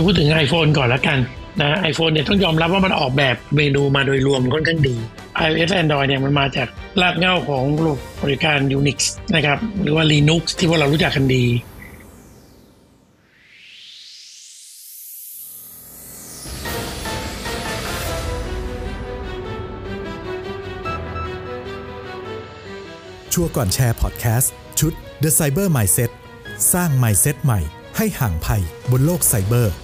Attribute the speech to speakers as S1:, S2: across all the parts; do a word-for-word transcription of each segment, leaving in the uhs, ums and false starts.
S1: พูดถึง iPhone ก่อนละกันนะ iPhone เนี่ยต้องยอมรับว่ามันออกแบบเมนูมาโดยรวมค่อนข้างดี iOS และ Android เนี่ยมันมาจากรากเหง้าของระบบบริการ Unix นะครับหรือว่า Linux ที่พวกเรารู้จักกันดี
S2: ชัวร์ก่อนแชร์พอดแคสต์ชุด The Cyber Mindset สร้าง Mindset ใหม่ให้ห่างภัยบนโลกไซเบอร์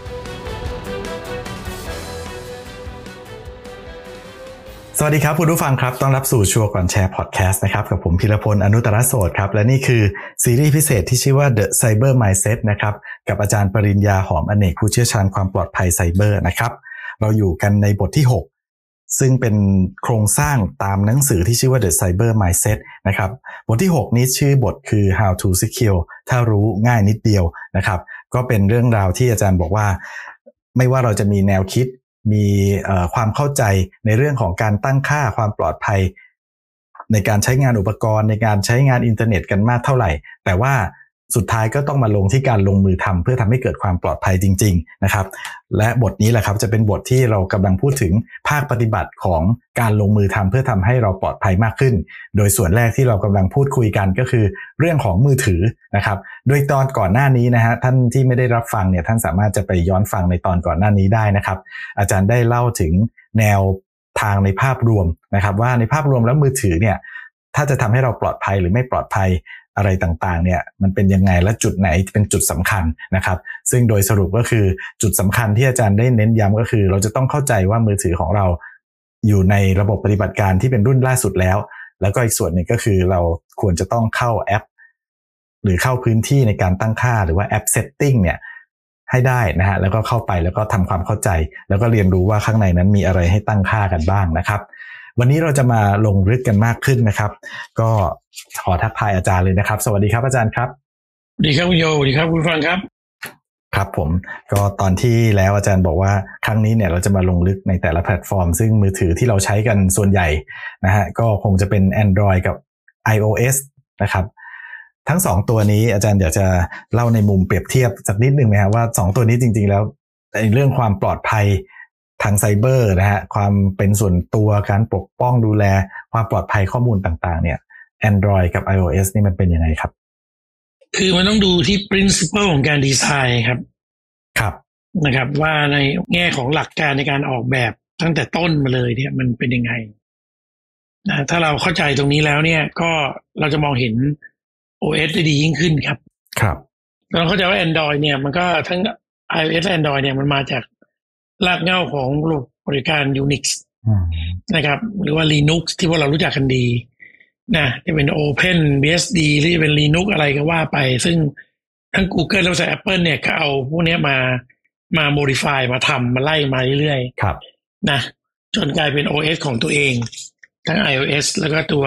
S2: สวัสดีครับคุณผู้ฟังครับต้อนรับสู่ชัวร์ก่อนแชร์พอดแคสต์นะครับกับผมพีรพลอนุตตรโสดครับและนี่คือซีรีส์พิเศษที่ชื่อว่า The Cyber Mindset นะครับกับอาจารย์ปริญญาหอมอเนกผู้เชี่ยวชาญความปลอดภัยไซเบอร์นะครับเราอยู่กันในบทที่หกซึ่งเป็นโครงสร้างตามหนังสือที่ชื่อว่า The Cyber Mindset นะครับบทที่หกนี้ชื่อบทคือ How to Secure ถ้ารู้ง่ายนิดเดียวนะครับก็เป็นเรื่องราวที่อาจารย์บอกว่าไม่ว่าเราจะมีแนวคิดมีความเข้าใจในเรื่องของการตั้งค่าความปลอดภัยในการใช้งานอุปกรณ์ในการใช้งานอินเทอร์เน็ตกันมากเท่าไหร่แต่ว่าสุดท้ายก็ต้องมาลงที่การลงมือทำเพื่อทำให้เกิดความปลอดภัยจริงๆนะครับและบทนี้แหละครับจะเป็นบทที่เรากำลังพูดถึงภาคปฏิบัติของการลงมือทำเพื่อทำให้เราปลอดภัยมากขึ้นโดยส่วนแรกที่เรากำลังพูดคุยกันก็คือเรื่องของมือถือนะครับโดยตอนก่อนหน้านี้นะฮะท่านที่ไม่ได้รับฟังเนี่ยท่านสามารถจะไปย้อนฟังในตอนก่อนหน้านี้ได้นะครับอาจารย์ได้เล่าถึงแนวทางในภาพรวมนะครับว่าในภาพรวมแล้วมือถือเนี่ยถ้าจะทำให้เราปลอดภัยหรือไม่ปลอดภัยอะไรต่างๆเนี่ยมันเป็นยังไงและจุดไหนเป็นจุดสำคัญนะครับซึ่งโดยสรุปก็คือจุดสำคัญที่อาจารย์ได้เน้นย้ำก็คือเราจะต้องเข้าใจว่ามือถือของเราอยู่ในระบบปฏิบัติการที่เป็นรุ่นล่าสุดแล้วแล้วก็อีกส่วนหนึ่งก็คือเราควรจะต้องเข้าแอปหรือเข้าพื้นที่ในการตั้งค่าหรือว่าแอปเซตติ้งเนี่ยให้ได้นะฮะแล้วก็เข้าไปแล้วก็ทำความเข้าใจแล้วก็เรียนรู้ว่าข้างในนั้นมีอะไรให้ตั้งค่ากันบ้างนะครับวันนี้เราจะมาลงลึกกันมากขึ้นนะครับก็ขอทักทายอาจารย์เลยนะครับสวัสดีครับอาจารย์ครับ
S1: สวัสดีครับคุณโยสวัสดีครับคุณฟังครับ
S2: ครับผมก็ตอนที่แล้วอาจารย์บอกว่าครั้งนี้เนี่ยเราจะมาลงลึกในแต่ละแพลตฟอร์มซึ่งมือถือที่เราใช้กันส่วนใหญ่นะฮะก็คงจะเป็น Android กับ iOS นะครับทั้งสองตัวนี้อาจารย์อยากจะเล่าในมุมเปรียบเทียบสักนิดนึงไหมครับว่าสองตัวนี้จริงๆแล้วในเรื่องความปลอดภัยทางไซเบอร์นะฮะความเป็นส่วนตัวการปกป้องดูแลความปลอดภัยข้อมูลต่างๆเนี่ย Android กับ iOS นี่มันเป็นยังไงครับ
S1: คือมันต้องดูที่ principle ของการดีไซน์ครับ
S2: ครับ
S1: นะครับว่าในแง่ของหลักการในการออกแบบตั้งแต่ต้นมาเลยเนี่ยมันเป็นยังไงนะถ้าเราเข้าใจตรงนี้แล้วเนี่ยก็เราจะมองเห็น โอ เอส ได้ดียิ่งขึ้นครับ
S2: ครับ
S1: เราเข้าใจว่า Android เนี่ยมันก็ทั้ง iOS และ Android เนี่ยมันมาจากรากเหง้าของระบบบริการ Unix นะครับหรือว่า Linux ที่พวกเรารู้จักกันดีนะจะเป็น Open บี เอส ดี หรือจะเป็น Linux อะไรก็ว่าไปซึ่งทั้ง Google แล้วก็ Apple เนี่ยก็เอาพวกนี้มามา modify มาทำมาไล่มาเรื่อย
S2: ๆครับ
S1: นะจนกลายเป็น โอ เอส ของตัวเองทั้ง iOS แล้วก็ตัว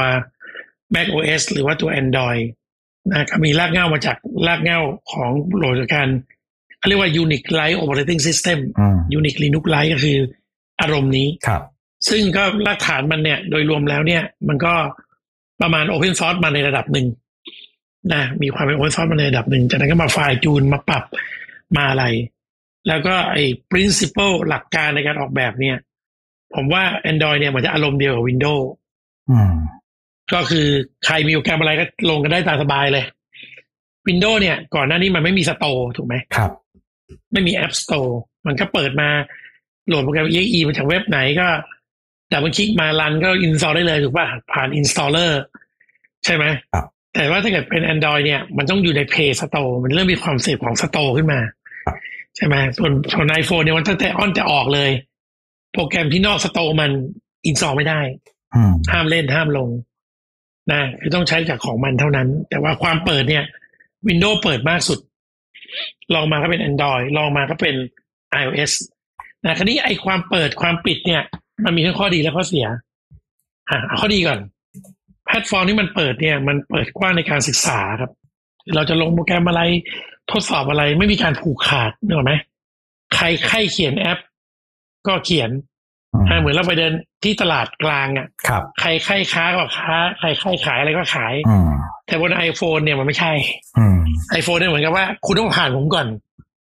S1: macOS หรือว่าตัว Android นะก็มีรากเหง้ามาจากรากเหง้าของระบบริการเรียกว่า Unix Like Operating System Unix Linux Like ก็คืออารมณ์นี้
S2: ครับ
S1: ซึ่งก็รากฐานมันเนี่ยโดยรวมแล้วเนี่ยมันก็ประมาณ Open Source มาในระดับหนึ่งนะมีความเป็น Open Source มาในระดับหนึ่งจากนั้นก็มาไฟล์จูนมาปรับมาอะไรแล้วก็ไอ้ principle หลักการในการออกแบบเนี่ยผมว่า Android เนี่ยมันจะอารมณ์เดียวกับ Windows
S2: อืม
S1: ก็คือใครมีโปรแกรมอะไรก็ลงกันได้ตามสบายเลย Windows เนี่ยก่อนหน้านี้มันไม่มี Store ถูกไหม
S2: ครับ
S1: ไม่มี App Store มันก็เปิดมาโหลดโปรแกรม อี เอ็กซ์ อี มาจากเว็บไหนก็แต่มันคลิกมารันก็ install ได้เลยถูกป่ะผ่าน installer ใช่ไหม
S2: ครับ
S1: แต่ว่าถ้าเกิดเป็น Android เนี่ยมันต้องอยู่ใน Play Store มันเริ่มมีความเสพของ Store ขึ้นมาใช่ไหมส่วนส่วน iPhone เนี่ยมันตั้งแต่ออนแต่ออกเลยโปรแกรมที่นอก Store มัน install ไม่ได้ห้ามเล่นห้ามลงนะคือต้องใช้จากของมันเท่านั้นแต่ว่าความเปิดเนี่ย Windows เปิดมากสุดลองมาก็เป็น Android ลองมาก็เป็น iOS นะคราวนี้ไอ้ความเปิดความปิดเนี่ยมันมีทั้งข้อดีและข้อเสียอ่ะข้อดีก่อนแพลตฟอร์มที่มันเปิดเนี่ยมันเปิดกว้างในการศึกษาครับเราจะลงโปรแกรมอะไรทดสอบอะไรไม่มีการผูกขาดนึกออกไหมใครใครเขียนแอปก็เขียนเหมือนเราไปเดินที่ตลาดกลางอ่ะใครใครค้าก็ค้าใครใครขายอะไรก็ขายแต่บน iPhone เนี่ยมันไม่ใช่ iPhone เนี่ยเหมือนกับว่าคุณต้องผ่านผมก่อน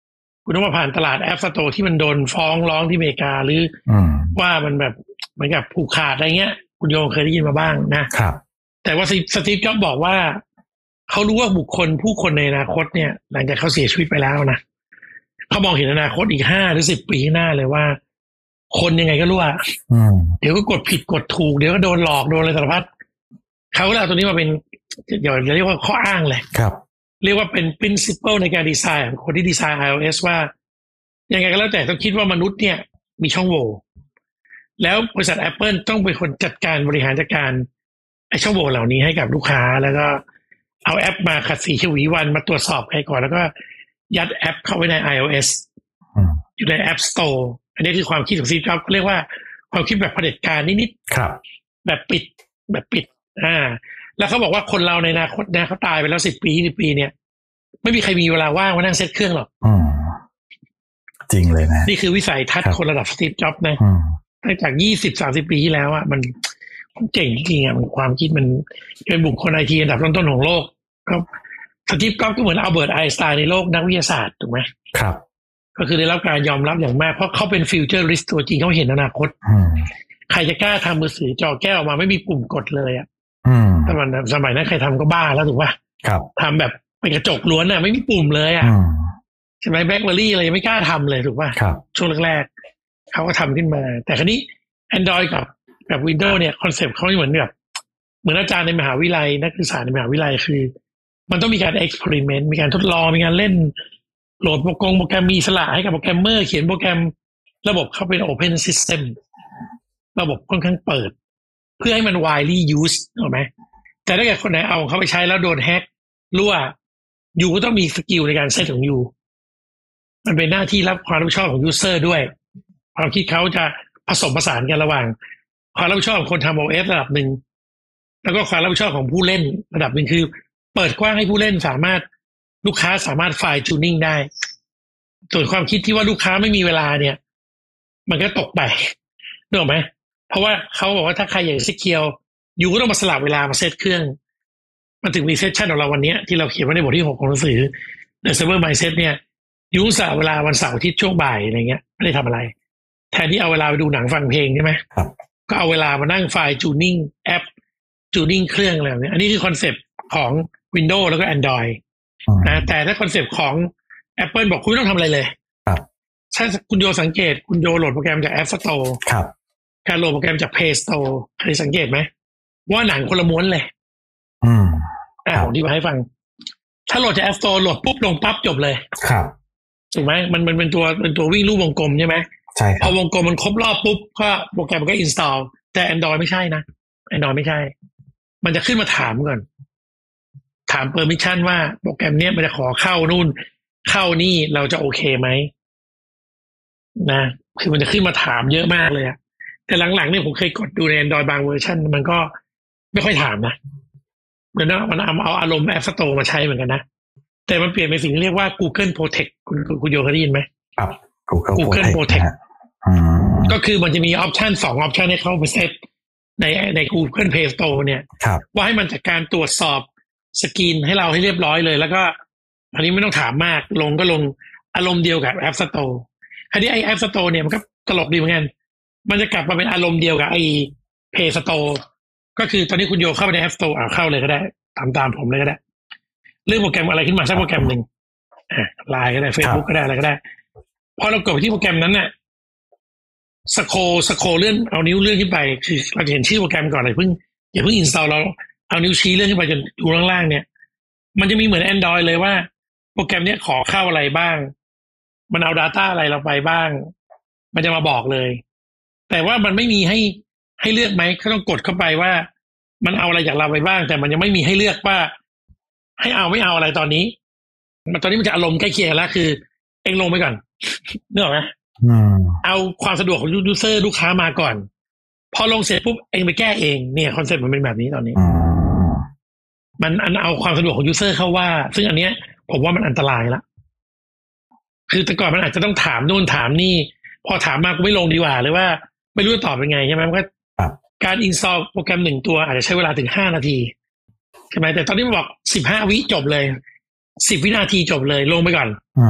S1: คุณต้องมาผ่านตลาด App Store ที่มันโดนฟ้องร้องที่อเมริกาหรือว่ามันแบบเหมือนกับผูกขาดอะไรเงี้ยคุณโยเคยได้ยินมาบ้างนะครับแต่ว่าสตีฟจ็อบส์บอกว่าเขารู้ว่าบุคคลผู้คนในอนาคตเนี่ยหลังจากเขาเสียชีวิตไปแล้วนะเขามองเห็นอนาคตอีกห้าหรือสิบปีข้างหน้าเลยว่าคนยังไงก็รู้อ่ะเดี๋ยวก็กดผิดกดถูกเดี๋ยวก็โดนหลอกโดนอะไรสารพัดเขาก็เลยเอาตัวนี้มาเป็นเดี๋ยวเรียกว่าข้ออ้างเลยครับเรียกว่าเป็น principle ในการดีไซน์ของคนที่ดีไซน์ iOS ว่ายังไงก็แล้วแต่ต้องคิดว่ามนุษย์เนี่ยมีช่องโหว่แล้วบริษัท Apple ต้องเป็นคนจัดการบริหารจัดการไอ้ช่องโหว่เหล่านี้ให้กับลูกค้าแล้วก็เอาแอปมาขัดสีชวีวันมาตรวจสอบใครก่อนแล้วก็ยัดแอปเข้าไว้ใน iOS อยู่ใน App Store อันนี้คือความคิดของซีจ็อบส์เรียกว่าความคิดแบบเผด็จการนิดๆแบบปิดแบบปิดอ่าแล้วเขาบอกว่าคนเราในอนาคตนะเขาตายไปแล้วสิบปียี่สิบปีเนี่ยไม่มีใครมีเวลาว่างมานั่งเซตเครื่องหรอก
S2: จริงเลยนะ
S1: นี่คือวิสัยทัศน์คนระดับสตีฟจ็อบส์นะตั้งจากยี่สิบสามสิบปีที่แล้วอ่ะมันเก่งจริงอ่ะมันความคิดมันเป็นบุคคลไอทีอันดับต้นๆของโลกก็สตีฟจ็อบส์ก็เหมือนอัลเบิร์ตไอน์สไตน์ในโลกนักวิทยาศาสตร์ถูกไหม
S2: ครับ
S1: ก็คือได้รับการยอมรับอย่างมากเพราะเขาเป็นฟิวเจอริสต์ตัวจริงเขาเห็นอนาคตใครจะกล้าทำมือถือจอแก้วออกมาไม่มีปุ่มกดเลยอ่ะสมัยนั้นสมัยนั้นใครทำก็บ้าแล้วถูกป่ะทำแบบเป็นกระจกล้วนอ่ะไม่มีปุ่มเลยอ่ะใช่ไหมแบล็คเบอร์รี่อะไรยังไม่กล้าทำเลยถูกป่ะช่วงแรกๆเขาก็ทำขึ้นมาแต่คราวนี้ Android กับกับ Windows เนี่ยคอนเซปต์เขาเหมือนแบบเหมือนอาจารย์ในมหาวิทยาลัยนักศึกษาในมหาวิทยาลัยคือมันต้องมีการเอ็กซ์เพริเมนต์มีการทดลองมีการเล่นโหลดโปรแกรมโปรแกรมมีสละให้กับโปรแกรมเมอร์เขียนโปรแกรมระบบเขาเป็น Open System ระบบค่อนข้างเปิดเพื่อให้มัน widely used ถูกไหมแต่ถ้าเกิดคนไหนเอาเขาไปใช้แล้วโดนแฮกรั่วยูก็ต้องมีสกิลในการเซตของยูมันเป็นหน้าที่รับความรับผิดชอบของยูเซอร์ด้วยความคิดเขาจะผสมผสานกันระหว่างความรับผิดชอบของคนทำ โอ เอส ระดับหนึ่งแล้วก็ความรับผิดชอบของผู้เล่นระดับหนึ่งคือเปิดกว้างให้ผู้เล่นสามารถลูกค้าสามารถไฟล์จูนนิ่งได้ส่วนความคิดที่ว่าลูกค้าไม่มีเวลาเนี่ยมันก็ตกไปนึกออกไหมเพราะว่าเขาบอกว่าถ้าใครอยากเซตเคียวยูก็ต้องมาสลับเวลามาเซตเครื่องมันถึงมีเซสชั่นของเราวันนี้ที่เราเขียนไว้ในบทที่หกของหนังสือ The Cyber Mindset เนี่ยยูสละเวลาวันเสาร์อาทิตย์ช่วงบ่ายอะไรเงี้ยไม่ได้ทำอะไรแทนที่เอาเวลาไปดูหนังฟังเพลงใช่ไหมก็เอาเวลามานั่งไฟล์จูนนิ่งแอปจูนนิ่งเครื่องอะไรแบบนี้อันนี้คือคอนเซปต์ของ Windows แล้วก็ Android นะแต่ถ้าคอนเซปต์ของ Apple บอกคุณไม่ต้องทำอะไรเลยถ้าคุณโยสังเกตคุณโยโหลดโปรแกรมจาก App Store การโหลดโปรแกรมจาก Play Store เคยสังเกตไหมว่าหนังคนละม้วนเลย
S2: อืม
S1: อ่าผมที่มาให้ฟังถ้าโหลดจาก App Store โหลดปุ๊บลงปั๊บจบเลย
S2: ครับ
S1: ถูกไหมมันมันเป็นตัวเป็นตัววิ่งรูปวงกลมใช่ไหม
S2: ใช่ครับ
S1: พอวงกลมมันครบรอบปุ๊บก็โปรแกรมมันก็ install แต่ Android ไม่ใช่นะ Android ไม่ใช่มันจะขึ้นมาถามก่อนถาม permission ว่าโปรแกรมเนี้ยมันจะขอเข้านู่นเข้านี่เราจะโอเคไหมนะคือมันจะขึ้นมาถามเยอะมากเลยอะแต่หลังๆเนี่ยผมเคยกดดูใน Android บางเวอร์ชันมันก็ไม่ค่อยถามนะเหมือนว่ามันเอาเอาอารมณ์ App Store มาใช้เหมือนกันนะแต่มันเปลี่ยนเป็นสิ่งที่เรียกว่า Google Protect คุณคุณโยเคยได้ยินไหม
S2: ครับ Google,
S1: Google Protect ก็คือมันจะมีออปชันสองออปชันให้เข้าไปเซตในใน Google Play Store เนี่ยว่าให้มันจัดการตรวจสอบสกรีนให้เราให้เรียบร้อยเลยแล้วก็อันนี้ไม่ต้องถามมากลงก็ลงอารมณ์เดียวกับ App Store คราวนี้ไอ้ App Store เนี่ยมันก็ตลกดีเหมือนกันมันจะกลับมาเป็นอารมณ์เดียวกับไอ้ Play Store ก็คือตอนนี้คุณโยเข้าไปใน App Store อ่าเข้าเลยก็ได้ตามตามผมเลยก็ได้เลือกโปรแกรมอะไรขึ้นมาสักโปรแกรมหนึ่งอ่า ไลน์ ก็ได้ Facebook ก็ได้อะไรก็ได้พอเรากดไปที่โปรแกรมนั้นน่ะสโคสโคเลื่อนเอานิ้วเลื่อนขึ้นไปคือเราจะเห็นชื่อโปรแกรมก่อนเลยเพิ่งอย่าเพิ่ง install เราเอานิ้วชี้เลื่อนขึ้นไปจนดูล่างๆเนี่ยมันจะมีเหมือน Android เลยว่าโปรแกรมเนี้ยขอเข้าอะไรบ้างมันเอา data อะไรเราไปบ้างมันจะมาบอกเลยแต่ว่ามันไม่มีให้ให้เลือกไหมก็ต้องกดเข้าไปว่ามันเอาอะไรจากเราไปบ้างแต่มันยังไม่มีให้เลือกว่าให้เอาไม่เอาอะไรตอนนี้มันตอนนี้มันจะอารมณ์ใกล้เคียงแล้วคือเองลงไปก่อนนึกออกไหมเอาความสะดวกของยูเซอร์ลูกค้ามาก่อนพอลงเสร็จปุ๊บเองไปแก้เองเนี่ยคอนเซ็ปต์มันเป็นแบบนี้ตอนนี้มันอันเอาความสะดวกของยูเซอร์เข้าว่าซึ่งอันเนี้ยผมว่ามันอันตรายละคือแต่ก่อนมันอาจจะต้องถามโน่นถามนี่พอถามมาก็ไม่ลงดีกว่าหรือว่าไม่รู้จะตอบเป็นไงใช่ไหมมันก็การอินสตอลโปรแกรมหนึ่งตัวอาจจะใช้เวลาถึงห้านาทีใช่ไหมแต่ตอนนี้มันบอกสิบห้าวิจบเลยสิบวินาทีจบเลยลงไปก่อน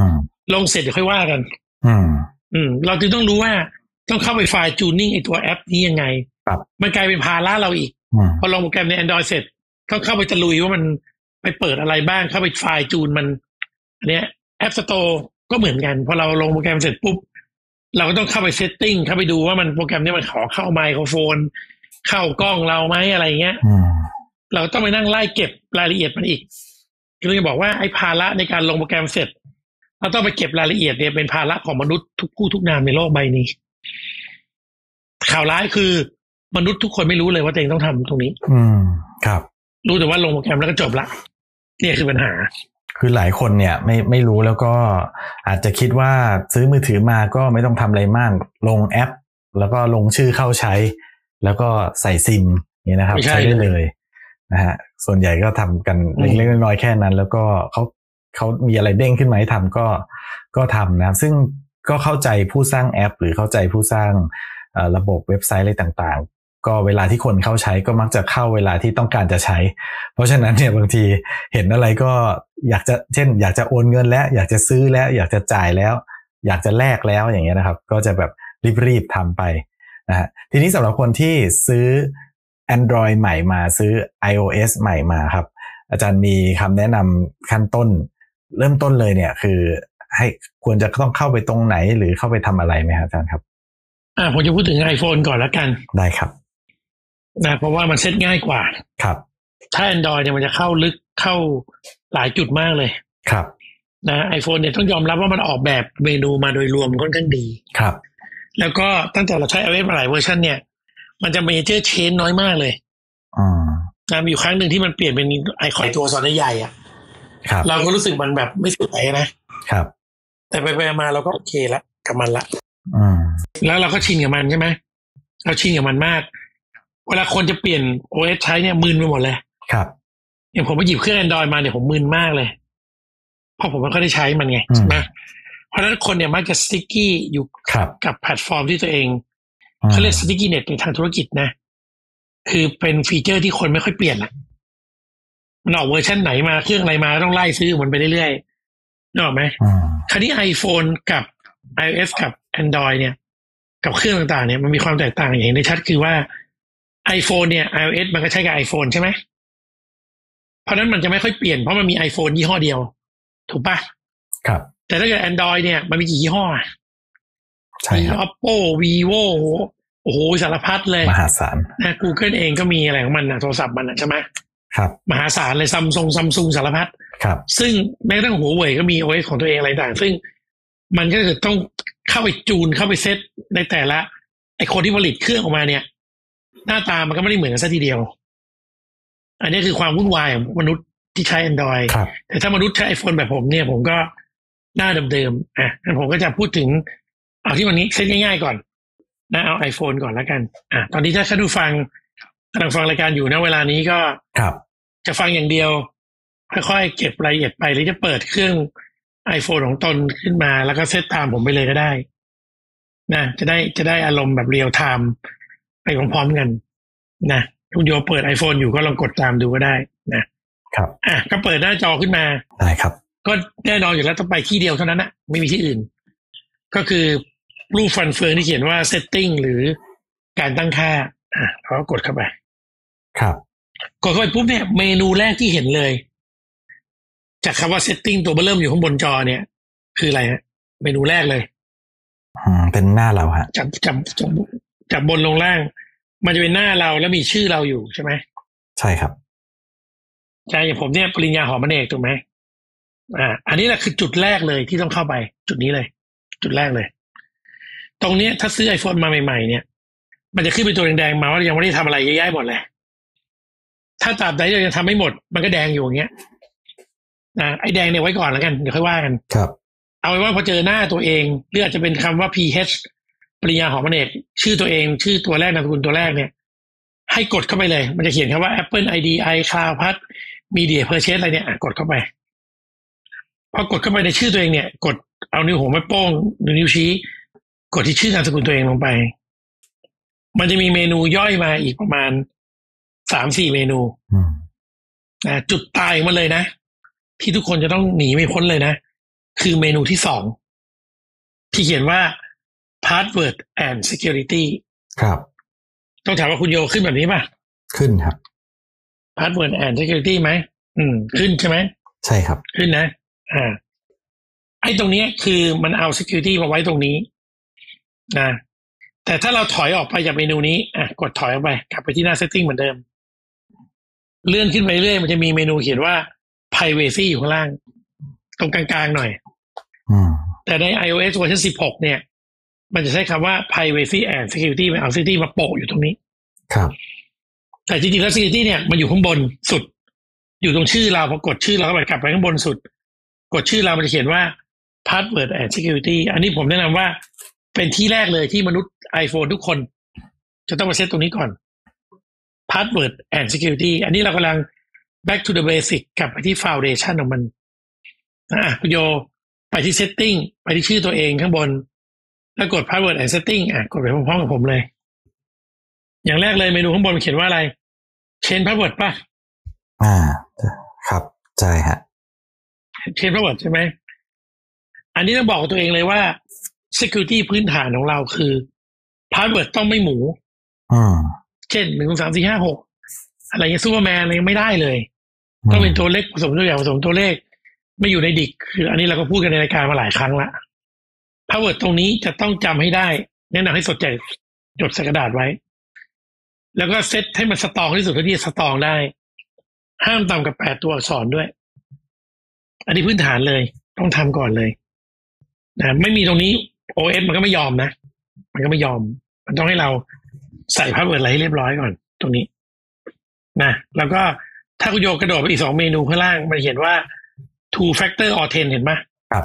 S1: ลงเสร็จเดี๋ยวค่อยว่ากัน
S2: อืม
S1: อืมเราจึงต้องรู้ว่าต้องเข้าไปไฟล์จูนนิ่งไอตัวแอปนี้ยังไง
S2: ครับ
S1: มันกลายเป็นภาระเราอีกพอลงโปรแกรมใน Android เสร็จต้องเข้าไปตะลุยว่ามันไปเปิดอะไรบ้างเข้าไปไฟล์จูนมันอันเนี้ย App Store ก็เหมือนกันพอเราลงโปรแกรมเสร็จปุ๊บเราก็ต้องเข้าไปเซตติ้งเข้าไปดูว่ามันโปรแกรมนี้มันขอเข้าไมโครโฟนเข้ากล้องเราไหมอะไรเงี้ยเราต้องไปนั่งไล่เก็บรายละเอียดมันอีกคือจะบอกว่าไอ้ภาระในการลงโปรแกรมเสร็จเราต้องไปเก็บรายละเอียดเนี่ยเป็นภาระของมนุษย์ทุกผู้ทุกนามในโลกใบนี้ข่าวร้ายคือมนุษย์ทุกคนไม่รู้เลยว่าตัวเองต้องทำตรงนี้
S2: อืมครับ
S1: รู้แต่ว่าลงโปรแกรมแล้วก็จบละนี่คือปัญหา
S2: คือหลายคนเนี่ยไม่ไม่รู้แล้วก็อาจจะคิดว่าซื้อมือถือมาก็ไม่ต้องทำอะไรมากลงแอปแล้วก็ลงชื่อเข้าใช้แล้วก็ใส่ซิมนี่นะครับใช้ได้เลยนะฮะส่วนใหญ่ก็ทำกันเล็กๆน้อยๆแค่นั้นแล้วก็เขาเขามีอะไรเด้งขึ้นมาให้ทำก็ก็ทำนะซึ่งก็เข้าใจผู้สร้างแอปหรือเข้าใจผู้สร้างระบบเว็บไซต์อะไรต่างๆก็เวลาที่คนเข้าใช้ก็มักจะเข้าเวลาที่ต้องการจะใช้เพราะฉะนั้นเนี่ยบางทีเห็นอะไรก็อยากจะเช่นอยากจะโอนเงินแล้วอยากจะซื้อแล้วอยากจะจ่ายแล้วอยากจะแลกแล้วอย่างเงี้ยนะครับก็จะแบบรีบๆทำไปนะฮะทีนี้สำหรับคนที่ซื้อ Android ใหม่มาซื้อ iOS ใหม่มาครับอาจารย์มีคำแนะนำขั้นต้นเริ่มต้นเลยเนี่ยคือให้ควรจะต้องเข้าไปตรงไหนหรือเข้าไปทำอะไรไหมครับอาจารย์ครับ
S1: อ่าผมจะพูดถึง iPhone ก่อนแล้วกัน
S2: ได้ครับ
S1: นะเพราะว่ามันเซ็ตง่ายกว่า
S2: ครับ
S1: ถ้า Android เนี่ยมันจะเข้าลึกเข้าหลายจุดมากเลย
S2: ครับ
S1: นะ iPhone เนี่ยต้องยอมรับว่ามันออกแบบเมนูมาโดยรวมค่อนข้างดี
S2: ครับ
S1: แล้วก็ตั้งแต่เราใช้ iOS มาหลายเวอร์ชันเนี่ยมันจะเมเจอร์เชนน้อยมากเลย
S2: อ่า
S1: นะมีอยู่ครั้งหนึ่งที่มันเปลี่ยนเป็นไอคอนตัวอักษรใหญ่อ่ะ
S2: ครับ
S1: เราก็รู้สึกมันแบบไม่สวยนะครับแต่ไปๆมาเราก็โอเคละกับมันละ
S2: อืม
S1: แล้วเราก็ชินกับมันใช่ไหมเราชินกับมันมากเวลาคนจะเปลี่ยน โอ เอส ใช้เนี่ยมึนไปหมดเลย
S2: ครับ
S1: อย่างผมไปหยิบเครื่อง Android มาเนี่ยผมมึนมากเลยเพราะผมไม่ค่อยได้ใช้มันไงใช่ไหมเพราะฉะนั้นคนเนี่ยมักจะสติ๊กกี้อยู่กับแพลตฟอร์มที่ตัวเองเขาเรียกสติ๊กกี้เน็ตในทางธุรกิจนะคือเป็นฟีเจอร์ที่คนไม่ค่อยเปลี่ยนละมันออกเวอร์ชันไหนมาเครื่องอะไรมาต้องไล่ซื้อมันไปเรื่อยๆนึกออกไหมคราวนี้ iPhone กับ iOS กับ Android เนี่ยกับเครื่องต่างๆเนี่ยมันมีความแตกต่างอย่างเห็นได้ชัดคือว่า iPhone เนี่ย iOS มันก็ใช้กับ iPhone ใช่ไหมเพราะนั้นมันจะไม่ค่อยเปลี่ยนเพราะมันมี iPhone ยี่ห้อเดียวถูกปะ
S2: ครับ
S1: แต่ถ้าเกิด Android เนี่ยมันมีกี่ยี่ห้อ
S2: ใช่ครับ
S1: Oppo Vivo โอ้โหสารพัดเลย
S2: มหาศาล
S1: นะ Google เองก็มีอะไรของมันนะโทรศัพท์มันนะใช่ไหม
S2: ครับ
S1: มหาศาลเลยซัมซุงซัมซุงสารพัด
S2: ครับ
S1: ซึ่งแม้กระทั่งหัวเว่ยก็มี โอ เอส ของตัวเองอะไรต่างซึ่งมันก็คือต้องเข้าไปจูนเข้าไปเซตในแต่ละไอคนที่ผลิตเครื่องออกมาเนี่ยหน้าตามันก็ไม่ได้เหมือนกันซะทีเดียวอันนี้คือความวุ่นวายของมนุษย์ที่ใช้ Android แต่ถ้ามนุษย์ใช้ iPhone แบบผมเนี่ยผมก็หน้าเดิมๆอ่ะงั้นผมก็จะพูดถึงเอาที่วันนี้เซตง่ายๆก่อนนะเอา iPhone ก่อนแล้วกันอ่ะตอนนี้ถ้าท่านผู้ฟังกำลังฟังรายการอยู่นะเวลานี้ก็จะฟังอย่างเดียวค่อยๆเก็บรายละเอียดไปหรือจะเปิดเครื่อง iPhone ของตนขึ้นมาแล้วก็เซตตามผมไปเลยก็ได้นะจะได้จะได้อารมณ์แบบเรียลไทม์ไปพร้อมๆกันนะคุณโยเปิด iPhone อยู่ก็ลองกดตามดูก็ได้นะครับอ่ะก็เปิดหน้าจอขึ้นมา
S2: ได้ครับ
S1: ก็แน่นอนอยู่แล้วต้องไปที่เดียวเท่านั้นนะไม่มีที่อื่นก็คือรูปฟันเฟืองที่เขียนว่า setting หรือการตั้งค่าอ่ะเราก็กดเข้าไป
S2: ครับ
S1: กดเข้าไปปุ๊บเนี่ยเมนูแรกที่เห็นเลยจากคำว่า setting ตัวเบอร์เริ่มอยู่ข้างบนจอเนี่ยคืออะไรฮะเมนูแรกเลย
S2: อืมเป็นหน้าเราฮะ
S1: จับจับจับจับบนลงล่างมันจะเป็นหน้าเราแล้วมีชื่อเราอยู่ใช่ไหม
S2: ใช่ครับ
S1: ใช่อย่างผมเนี่ยปริญญาหอมอเนกถูกไหมอ่าอันนี้แหละคือจุดแรกเลยที่ต้องเข้าไปจุดนี้เลยจุดแรกเลยตรงนี้ถ้าซื้อ iPhone มาใหม่ๆเนี่ยมันจะขึ้นเป็นตัวแดงๆมาว่ายังไม่ได้ทำอะไรเยอะแยะหมดเลยถ้าตราบใดเรายังทำไม่หมดมันก็แดงอยู่อย่างเงี้ยนะไอ้แดงเนี่ยไว้ก่อนแล้วกันเดี๋ยวค่อยว่ากัน
S2: ครับ
S1: เอาไว้ว่าพอเจอหน้าตัวเองหรืออาจจะเป็นคำว่า พี เอช ปริญญาหอมอเนกชื่อตัวเองชื่อตัวแรกนามสกุลตัวแรกเนี่ยให้กดเข้าไปเลยมันจะเขียนคำว่า Apple ไอ ดี iCloud พัด Media Purchase อะไรเนี่ยกดเข้าไปพอกดเข้าไปในชื่อตัวเองเนี่ยกดเอานิ้วหัวแม่โป้งหรือนิ้วชี้กดที่ชื่อนามสกุลตัวเองลงไปมันจะมีเมนูย่อยมาอีกประมาณ สามสี่ เมนูนะจุดตายมาเลยนะที่ทุกคนจะต้องหนีไม่พ้นเลยนะคือเมนูที่สองที่เขียนว่า password and security
S2: ครับ
S1: ต้องถามว่าคุณโยขึ้นแบบนี้ป่ะ
S2: ขึ้นครับ
S1: password and security ไหมอืมขึ้นใช่ไหม
S2: ใช่ครับ
S1: ขึ้นนะอ่าไอ้ตรงนี้คือมันเอา security มาไว้ตรงนี้นะแต่ถ้าเราถอยออกไปจากเมนูนี้อ่ะกดถอยออกไปกลับไปที่หน้า setting เหมือนเดิมเลื่อนขึ้นไปเรื่อยมันจะมีเมนูเขียนว่า privacy อยู่ข้างล่างตรงกลางๆหน่อยแต่ใน iOS เวอร์ชันสิบหกเนี่ยมันจะใช้คำว่า privacy and security มันเอา security มาโปะอยู่ตรงนี้
S2: ครับ
S1: แต่จริงๆแล้ว security เนี่ยมันอยู่ข้างบนสุดอยู่ตรงชื่อเราพอกดชื่อเราไปกลับไปข้างบนสุดกดชื่อเรามันจะเขียนว่า password and security อันนี้ผมแนะนำว่าเป็นที่แรกเลยที่มนุษย์ iPhone ทุกคนจะต้องมาเซตตรงนี้ก่อน password and security อันนี้เรากำลัง back to the basic กลับไปที่ foundation ของมันอ่ะคุณโยไปที่ setting ไปที่ชื่อตัวเองข้างบนแล้วกด password and setting อ่ะกดไปพร้อมๆกับผมเลยอย่างแรกเลยเมนูข้างบนมันเขียนว่าอะไร change password ป่ะ
S2: อ่าครับใช่ฮะ
S1: change password ใช่ไหมอันนี้ต้องบอกกับตัวเองเลยว่า security พื้นฐานของเราคือ password ต้องไม่หมู
S2: อืม
S1: เช่นหนึ่ง สอง สาม สี่ ห้า หกอะไรเงี้ยซูเปอร์แมนอะไรไม่ได้เลยต้องเป็นตัวเลขผสมตัวอย่างผสมตัวเลขไม่อยู่ในดิกคืออันนี้เราก็พูดกันในรายการมาหลายครั้งละพาสเวิร์ดตรงนี้จะต้องจำให้ได้แนะนำให้สดใจจดใส่กระดาษไว้แล้วก็เซตให้มันสตรองที่สุดเท่าที่จะสตรองได้ห้ามต่ำกว่าแปดตัวอักษรด้วยอันนี้พื้นฐานเลยต้องทำก่อนเลยนะไม่มีตรงนี้ โอ เอส มันก็ไม่ยอมนะมันก็ไม่ยอมมันต้องให้เราใส่พาสเวิร์ดอะไรให้เรียบร้อยก่อนตรงนี้นะแล้วก็ถ้าคุณโยกระโดดไปอีกสองเมนูข้างล่างมันเห็นว่า two factor authent เห็นไหม
S2: ครับ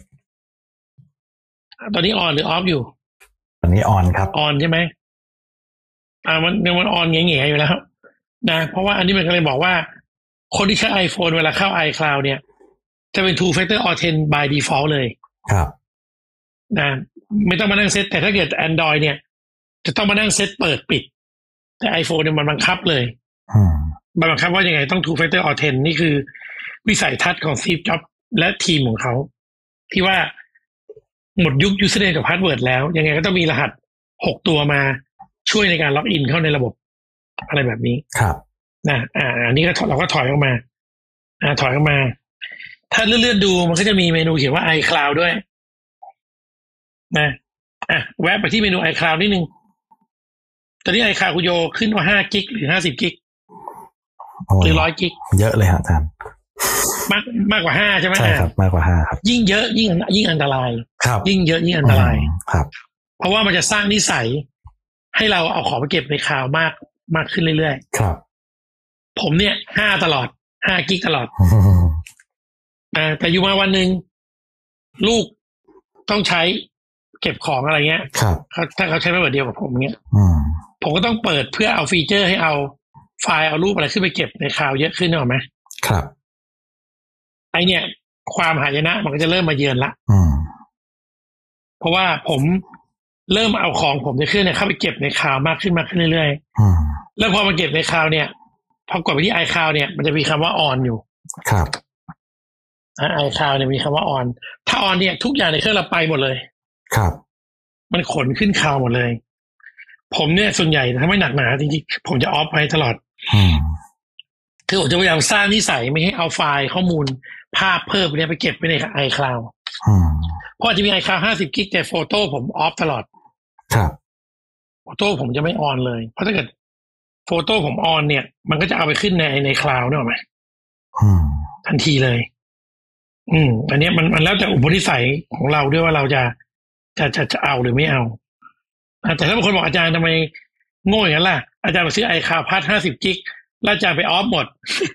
S1: ตอนนี้ on หรือ off อยู่
S2: ตอนนี้ on ครับ
S1: on ใช่ไหมอ่ามันมัน on แง่ๆอยู่แล้วนะเพราะว่าอันนี้มันก็เลยบอกว่าคนที่ใช้ iPhone เวลาเข้า iCloud เนี่ยจะเป็น two factor authent by default เลย
S2: ครับ
S1: นะไม่ต้องมานั่งเซตแต่ถ้าเกิด Android เนี่ยจะต้องมานั่งเซตเปิดปิดแต่ iPhone เนี่ยมันบังคับเลยบังคับว่ายังไงต้อง two factor authent นี่คือวิสัยทัศน์ของ Steve Jobs และทีมของเขาที่ว่าหมดยุค username กับ password แล้วยังไงก็ต้องมีรหัสหกตัวมาช่วยในการล็อกอินเข้าในระบบอะไรแบบนี้
S2: ครับ
S1: นะอ่าอันนี้ก็เราก็ถอยออกมาอ่าถอยออกมาถ้าเลื่อนๆดูมันก็จะมีเมนูเขียนว่า iCloud ด้วยนะอ่ะแวะไปที่เมนู iCloud นิดนึงตอนนี้ iCloud คุณโยขึ้นว่าห้ากิกหรือห้าสิบกิกหรือร้อยกิก
S2: เยอะเลยฮะท่าน
S1: มากมากกว่าห้าใช่ไหม
S2: ใช่ครับมากกว่าห้าครับ
S1: ยิ่งเยอะยิ่งยิ่งอันตราย
S2: ครับ
S1: ยิ่งเยอะยิ่งอันตราย
S2: ครับ
S1: เพราะว่ามันจะสร้างนิสัยให้เราเอาของไปเก็บในคลาวด์มากมากขึ้นเรื่อย
S2: ๆครับ
S1: ผมเนี่ยห้าตลอดห้ากิกตลอดอ่าแต่อยู่มาวันหนึ่งลูกต้องใช้เก็บของอะไรเงี้ย
S2: ครับ
S1: ถ้าเขาใช้ไม่เหมือนเดียวกับผมเงี้ยผมก็ต้องเปิดเพื่อเอาฟีเจอร์ให้เอาไฟล์เอารูปอะไรขึ้นไปเก็บในคลาวด์เยอะขึ้นหรอไหม
S2: ครับ
S1: ไอเนี่ยความหายนะมันก็จะเริ่มมาเยือนละเพราะว่าผมเริ่มเอาของผมในเครื่องเนี่ยเข้าไปเก็บในคลาวด์มากขึ้นมากขึ้นเรื่อยๆแล้วพอมาเก็บในคลาวด์เนี่ยพอกดไปที่ iCloud เนี่ยมันจะมีคำว่า on อยู่
S2: ครับ
S1: อ่า iCloud เนี่ยมีคำว่า on ถ้า on เนี่ยทุกอย่างในเครื่องเราไปหมดเลย
S2: ครับ
S1: มันขนขึ้นคลาวด์หมดเลยผมเนี่ยส่วนใหญ่ถ้าไม่หนักหนาจริงๆผมจะออฟไว้ตลอดคือผมจะพยายามสร้างนิสัยไม่ให้เอาไฟล์ข้อมูลภาพเพิ่มเนี่ยไปเก็บไว้ใน iCloud เพราะจะมี iCloud ห้าสิบกิกแต่โฟโต้ผมออฟตลอด
S2: ครับ
S1: โฟโต้ผมจะไม่ออนเลยเพราะถ้าเกิดโฟโต้ผมออนเนี่ยมันก็จะเอาไปขึ้นในในคลาวด์เนี่ยหรอไหมทันทีเลยอืมอันนี้มันมันแล้วแต่อุปนิสัยของเราด้วยว่าเราจะจะจะจะเอาหรือไม่เอาแต่ถ้าบางคนบอกอาจารย์ทำไมโง่อย่างนั้นล่ะอาจารย์ไปซื้อ iCloud พัดห้าสิบกิกแล้วอาจารย์ไปออฟหมด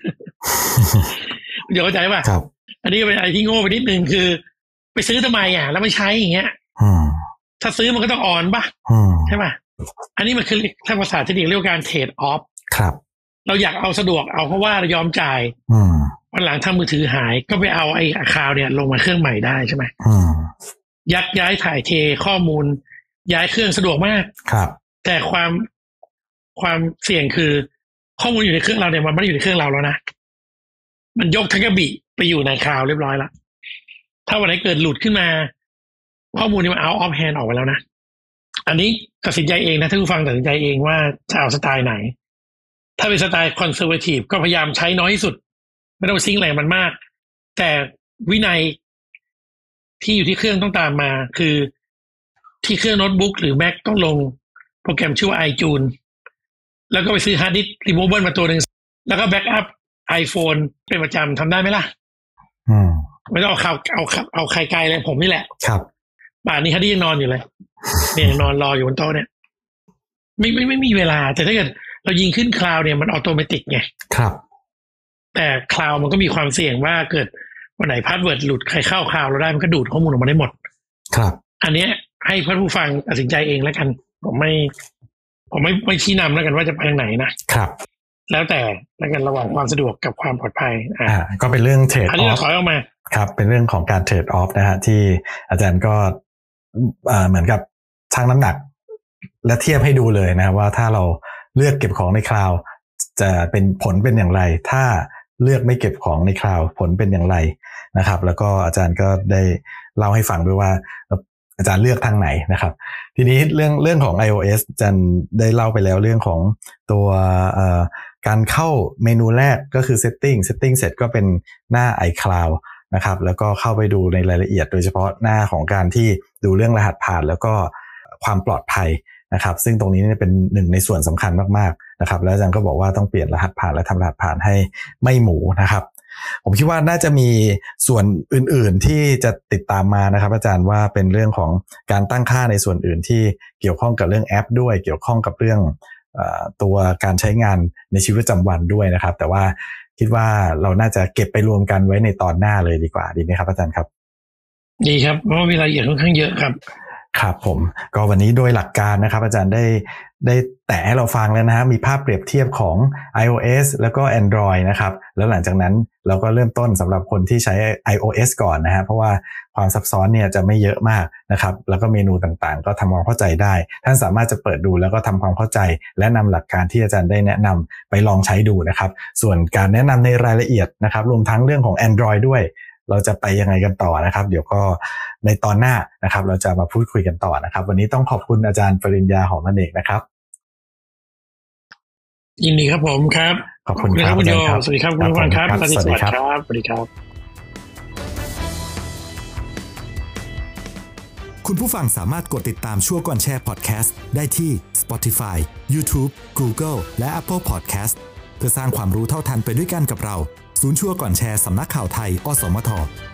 S1: เดี๋ยวเข้าใจป่ะอันนี้เป็นอะไรที่โง่ไปนิดนึงคือไปซื้อทำไมอ่ะแล้วไม่ใช้อย่างเงี้ยถ้าซื้อมันก็ต้องออนป่ะใช่ป่ะอันนี้มันคือถ้าภาษาเทคนิคเรียกว่าการเทรดออฟ
S2: ครับ
S1: เราอยากเอาสะดวกเอาเพราะว่าเรายอมจ่ายวันหลังถ้ามือถือหายก็ไปเอาไอ้คลาวด์เนี่ยลงมาเครื่องใหม่ได้ใช่ไหมยักย้ายถ่ายเทข้อมูลย้ายเครื่องสะดวกมาก
S2: ครับ
S1: แต่ความความเสี่ยงคือข้อมูลอยู่ในเครื่องเราเนี่ยมันไม่ได้อยู่ในเครื่องเราแล้วนะมันยกทั้งกระบี่ไปอยู่ในคลาวด์เรียบร้อยแล้วถ้าวันไหนเกิดหลุดขึ้นมาข้อมูลนี้มัน out of hand ออกไปแล้วนะอันนี้ตัดสินใจเองนะท่านผู้ฟังตัดสินใจเองว่าจะเอาสไตล์ไหนถ้าเป็นสไตล์ conservative ก็พยายามใช้น้อยที่สุดไม่ต้องซิงค์แรงมันมากแต่วินัยที่อยู่ที่เครื่องต้องตามมาคือที่เครื่องโน้ตบุ๊กหรือ Mac ต้องลงโปรแกรมชื่อว่า iTunes แล้วก็ไปซื้อฮาร์ดดิสก์ removable มาตัวหนึ่งแล้วก็แบ็กอัพ iPhone เป็นประจำทำได้ไหมล่ะ
S2: อืม
S1: ไม่ต้องเอาข่าวเอาเอาใครไกลเลยผมนี่แหละ
S2: ครับ
S1: ป่านนี้ฮาร์ดดิสก์ยังนอนอยู่เลยเนี่ยนอนรออยู่บนโต๊ะเนี่ยไม่ไม่ไม่มีเวลาแต่ถ้าเกิดเรายิงขึ้นคลาวด์เนี่ยมันออโตเมติกไง
S2: ครับ
S1: แต่คลาวด์มันก็มีความเสี่ยงว่าเกิดวันไหนพาสเวิร์ดหลุดใครเข้าคลาวด์เราได้มันก็ดูดข้อมูลออกมาได้หมด
S2: ครับ
S1: อันเนี้ยให้ท่านผู้ฟังตัดสินใจเองแล้วกันผมไม่ผมไม่ไม่ชี้นำแล้วกันว่าจะไปทางไหนนะครับแล้วแต่แล้วกันระหว่างความสะดวกกับความปลอดภัย
S2: อ่าก็เป็นเรื่องเทรดออฟอัน
S1: นี้เราถอยออกมา
S2: ครับเป็นเรื่องของการเทรดออฟนะฮะที่อาจารย์ก็อ่าเหมือนกับชั่งน้ำหนักและเทียบให้ดูเลยนะว่าถ้าเราเลือกเก็บของในคลาวด์จะเป็นผลเป็นอย่างไรถ้าเลือกไม่เก็บของในคลาวด์ผลเป็นอย่างไรนะครับแล้วก็อาจารย์ก็ได้เล่าให้ฟังด้วยว่าอาจารย์เลือกทางไหนนะครับทีนี้เรื่องเรื่องของ iOS อาจารย์ได้เล่าไปแล้วเรื่องของตัวเอ่อการเข้าเมนูแรกก็คือ setting setting เสร็จก็เป็นหน้า iCloud นะครับแล้วก็เข้าไปดูในรายละเอียดโดยเฉพาะหน้าของการที่ดูเรื่องรหัสผ่านแล้วก็ความปลอดภัยนะครับซึ่งตรงนี้เป็นหนึ่งในส่วนสำคัญมากๆนะครับแล้วอาจารย์ก็บอกว่าต้องเปลี่ยนรหัสผ่านและทำรหัสผ่านให้ไม่หมูนะครับผมคิดว่าน่าจะมีส่วนอื่นๆที่จะติดตามมานะครับอาจารย์ว่าเป็นเรื่องของการตั้งค่าในส่วนอื่นที่เกี่ยวข้องกับเรื่องแอปด้วยเกี่ยวข้องกับเรื่องเอ่อตัวการใช้งานในชีวิตประจำวันด้วยนะครับแต่ว่าคิดว่าเราน่าจะเก็บไปรวมกันไว้ในตอนหน้าเลยดีกว่าดีไหมครับอาจารย์ครับ
S1: ดีครับเพราะว่ามีรายละเอียดค่อนข้างเยอะครับ
S2: ครับผมก็วันนี้โดยหลักการนะครับอาจารย์ได้ได้แตะให้เราฟังแล้วนะฮะมีภาพเปรียบเทียบของ iOS แล้วก็ Android นะครับแล้วหลังจากนั้นเราก็เริ่มต้นสำหรับคนที่ใช้ iOS ก่อนนะฮะเพราะว่าความซับซ้อนเนี่ยจะไม่เยอะมากนะครับแล้วก็เมนูต่างๆก็ทำความเข้าใจได้ท่านสามารถจะเปิดดูแล้วก็ทำความเข้าใจและนำหลักการที่อาจารย์ได้แนะนำไปลองใช้ดูนะครับส่วนการแนะนำในรายละเอียดนะครับรวมทั้งเรื่องของ Android ด้วยเราจะไปยังไงกันต่อนะครับเดี๋ยวก็ในตอนหน้านะครับเราจะมาพูดคุยกันต่อนะครับวันนี้ต้องขอบคุณอาจารย์ปริญญาหอมอเนกนะครับ
S1: ยินดีครับผมครับ
S2: ขอบคุณครับ
S1: คุณโยสวัสดีครับคุณผู้ฟังครับสวัสดีครับสวัสดีครับ
S3: คุณผู้ฟังสามารถกดติดตามชั่วก่อนแชร์พอดแคสต์ได้ที่ Spotify, YouTube, Google และ Apple Podcast เพื่อสร้างความรู้เท่าทันไปด้วยกันกับเราศูนย์ชั่วก่อนแชร์สำนักข่าวไทยอสมท